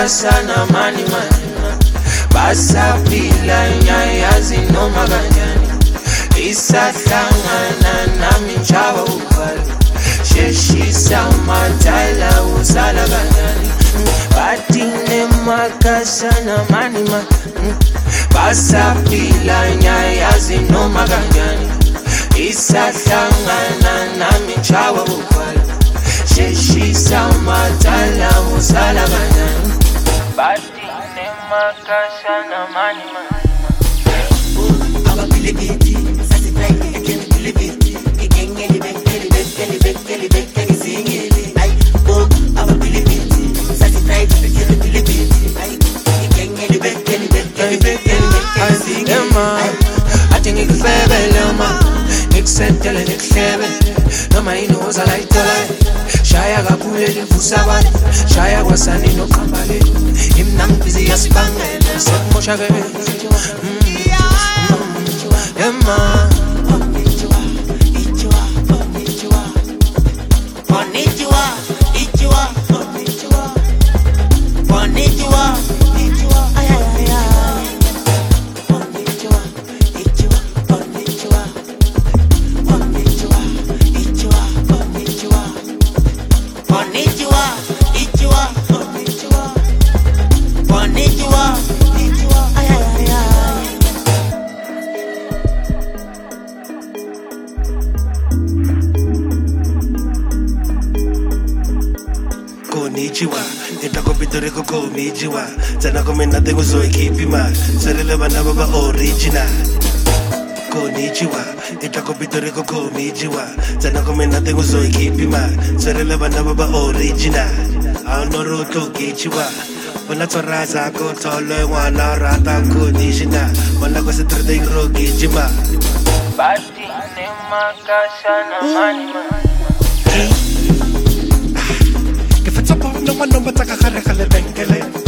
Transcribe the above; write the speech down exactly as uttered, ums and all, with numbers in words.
makasana mani mani basapila nyayazi noma kanjani isahlangana nami njaba ubhala sheshisa matala usala kanjani batine makasana mani mani basapila nyayazi noma kanjani isahlangana nami njaba ubhala sheshisa matala usala kanjani batine makasana mani mani Ability, satisfied, I can't believe it. He can't get it back, get it back, get it back, get it back, can you sing it? I oh, ability, satisfied, I can't believe it. I he can't get it back, get it back, get it back, get it back, can you sing it? I think it's clever, Loma. Except it's clever. No, my nose, I like to lie. Shaya Gapule, the Fusabani. Shaya was an no company. Him nam busy as bang. Set Moshage. Emma, Konnichiwa, Ichiwa, Konnichiwa, Konnichiwa, Ichiwa, Konnichiwa, Konnichiwa, Ichiwa, ay ay ay ay. Konnichiwa, Ichiwa, Konnichiwa, Konnichiwa, Ichiwa, Konnichiwa, Konnichiwa, Ichiwa, Konnichiwa, Konnichiwa, Ichiwa, ay ay ay ay. Konnichiwa, nitakopitore kukomijiwa. Tena kome nothing was so keepy ma. Serele bana baba original. Konnichiwa, nitakopitore kukomijiwa. Tena kome nothing was so keepy ma. Serele bana baba original. Aonoro to kichiwa. Wala toraza ko tolo wana rata konishina. Wala ko setrede ro kijima. batine makasana mani mani If it's a bomb, no one knows what's a car,